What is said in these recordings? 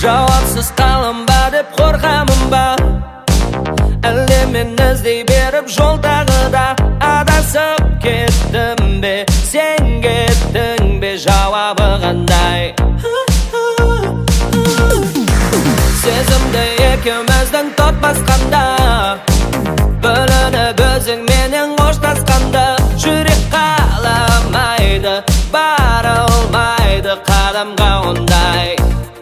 Жауапсыз қалам ба деп қорқамын ба, әлде мен іздей беріп жолдағыда адасып кеттім бе, сен кеттің бе, жауабы қандай? Сезімді екеуміздің тот басқанда, бөлініп өзіңменен қоштасқанда, жүрек қаламайды, бара алмайды қадамға ондай.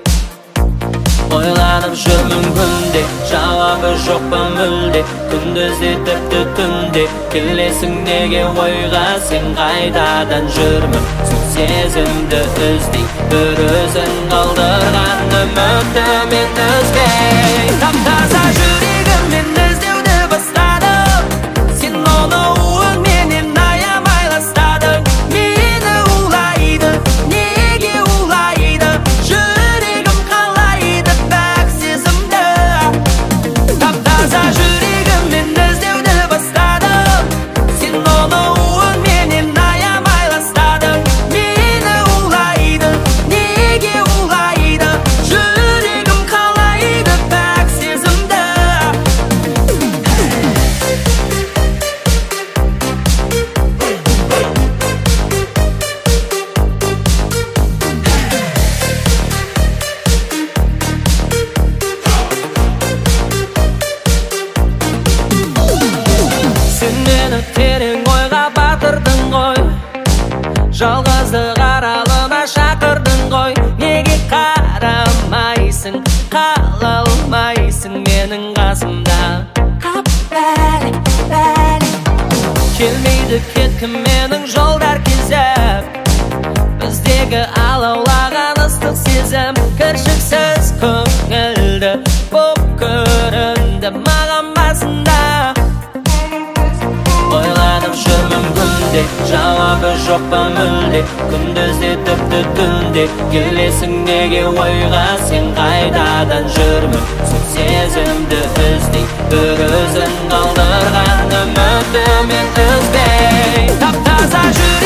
Ойланып жүрмін күнде, жауабы жоқ па мүлде, күндізде тіпті түнде, келесің неге ойға сен қайтадан жүрмін, сол сезімді іздей, бір өзің қалдырған үмітті мен үзбей. Тап-таза жүрегіммен іздеуді бастадым, сен оны уыңменен аямай ластадың. Мені улайды, неге улайды, жүрегім қалайды пәк сезімді. Тап-таза жүрегіммен іздеуді бастадым, сен оны уыңменен аямай ластадың. Мені улайды, неге улайды, жүрегім қалайды пәк сезімді. Сен мені терең ойға батырдың ғой, жалғыздық аралына шақырдың ғой. Неге қарамайсың, қала алмайсың менің қасымда? Келмейді кеткім менің жолдар кезіп, біздегі алаулаған ыстық сезім кіршіксіз көңілді боп көрінді маған басында. Ойланып жүрмін күнде, жауабы жоқ па мүлде, күндізде тіпті түнде, келесің неге ойға сен қайтадан жүрмін, сол сезімді іздей, бір өзің қалдырған үмітті мен үзбей. Тап-таза